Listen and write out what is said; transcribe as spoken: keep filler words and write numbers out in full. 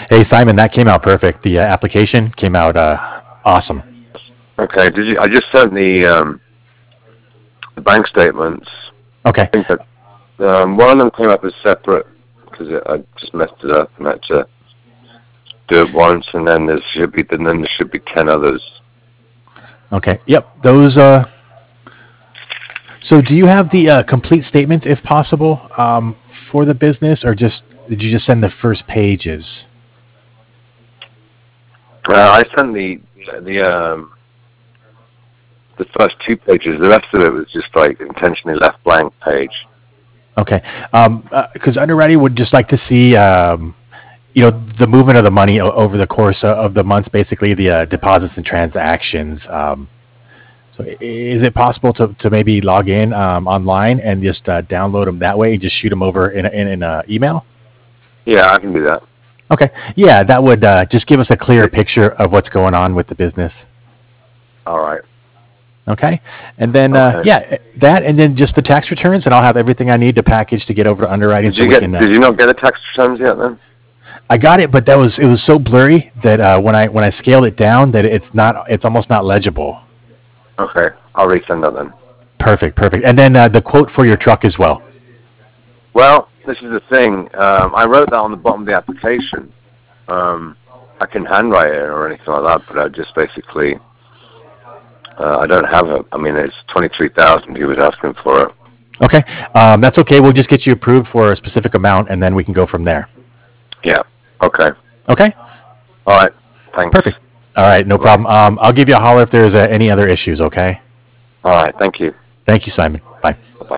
Hey, Simon, that came out perfect. The uh, application came out uh, awesome. Okay. Did you? I just sent the um, the bank statements. I Okay. think that um, one of them came up as separate because I just messed it up and had to do it once, and then there should be and then there should be ten others. Okay. Yep. Those. Uh, so, do you have the uh, complete statement, if possible, um, for the business, or just did you just send the first pages? Uh, I sent the the um, the first two pages. The rest of it was just like intentionally left blank page. Okay. Because um, uh, underwriting would just like to see, um, you know, the movement of the money o- over the course of, of the months, basically the uh, deposits and transactions. Um, so, i- is it possible to, to maybe log in um, online and just uh, download them that way and just shoot them over in in, in uh, email? Yeah, I can do that. Okay. Yeah, that would uh, just give us a clearer picture of what's going on with the business. All right. Okay. And then, uh, Okay. yeah, that and then just the tax returns, and I'll have everything I need to package to get over to underwriting Did so you we get? can. Uh, Did you not get the tax returns yet then? I got it, but that was it was so blurry that uh, when I when I scaled it down, that it's not it's almost not legible. Okay, I'll resend that then. Perfect, perfect. And then uh, the quote for your truck as well. Well, this is the thing. Um, I wrote that on the bottom of the application. Um, I can handwrite it or anything like that, but I just basically uh, I don't have it. I mean, it's twenty three thousand. He was asking for it. Okay, um, that's okay. We'll just get you approved for a specific amount, and then we can go from there. Yeah. Okay. Okay. All right. Thanks. Perfect. All right, no Bye. problem. Um, I'll give you a holler if there's uh, any other issues. Okay. All right. Thank you. Thank you, Simon. Bye. Bye.